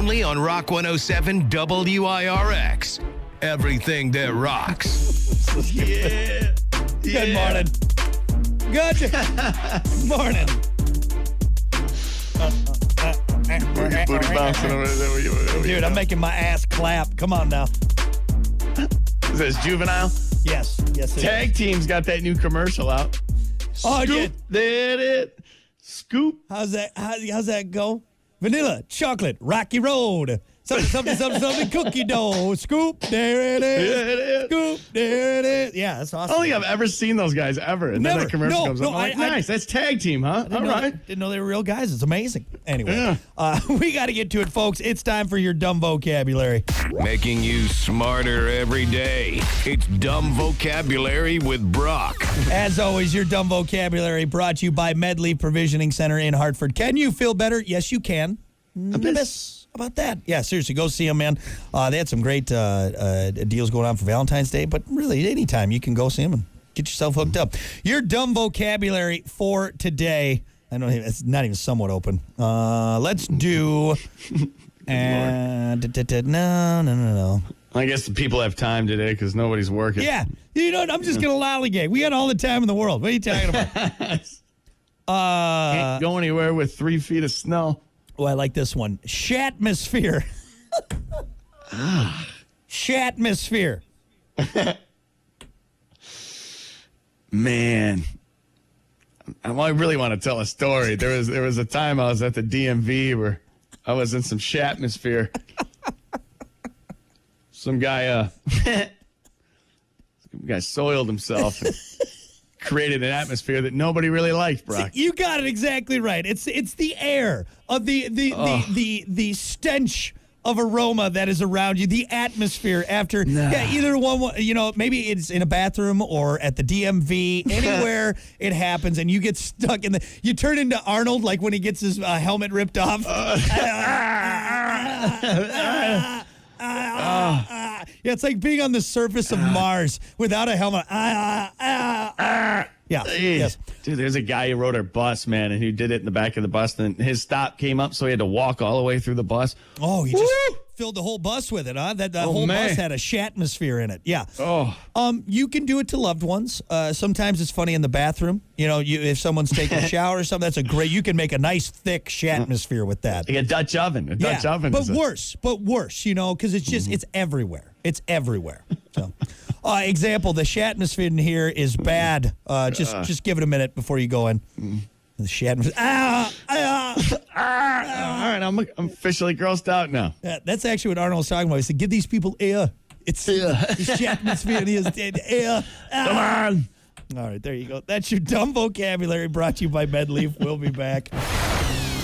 only on Rock 107 WIRX. Everything that rocks. Yeah. Good morning. Good morning. Booty bouncing over there. Dude, I'm making my ass clap. Come on now. Is this Juvenile? Yes. Yes, it Tag is. Team's got that new commercial out. Oh, I Scoop, did. there it. Scoop. How's that go? Vanilla, chocolate, rocky road. Something, cookie dough. Scoop, there it is. There it is. Scoop, there it is. Yeah, that's I awesome. don't think I've ever seen those guys ever. And then Never. that commercial No, comes no, up. I'm like, I- nice. That's Tag Team, huh? All right. Didn't know they were real guys. It's amazing. Anyway, Yeah. We got to get to it, folks. It's time for your dumb vocabulary. Making you smarter every day. It's Dumb Vocabulary with Brock. As always, your dumb vocabulary brought to you by Medley Provisioning Center in Hartford. Can you feel better? Yes, you can. How about that? Yeah, seriously, go see them, man. They had some great deals going on for Valentine's Day, but really, anytime you can go see them and get yourself hooked up. Your dumb vocabulary for today. I know it's not even somewhat open. Let's do. No. I guess the people have time today because nobody's working. Yeah, you know what? I'm just gonna lollygag. We got all the time in the world. What are you talking about? Can't go anywhere with 3 feet of snow. Oh, I like this one. Shatmosphere. Shatmosphere. Man, I really want to tell a story. There was a time I was at the DMV where I was in some shatmosphere. Some guy soiled himself and created an atmosphere that nobody really liked, Brock. You got it exactly right. It's the air of the stench of aroma that is around you, the atmosphere after either one, maybe it's in a bathroom or at the DMV, anywhere it happens, and you get stuck you turn into Arnold like when he gets his helmet ripped off. Yeah, it's like being on the surface of Mars without a helmet. Yeah. Yes. Dude, there's a guy who rode our bus, man, and he did it in the back of the bus, and his stop came up, so he had to walk all the way through the bus. Oh, he just filled the whole bus with it, huh? That whole bus had a shatmosphere in it. Yeah. Oh. You can do it to loved ones. Sometimes it's funny in the bathroom. If someone's taking a shower or something, you can make a nice thick shatmosphere with that. Like a Dutch oven. A Dutch oven. But worse, because it's just, it's everywhere. It's everywhere. So, example, the shatmosphere in here is bad. Just give it a minute before you go in. The shatmosphere. All right, I'm officially grossed out now. That's actually what Arnold was talking about. He said, give these people air. It's the shatmosphere in here is air. Come on. All right, there you go. That's your dumb vocabulary brought to you by MedLeaf. We'll be back.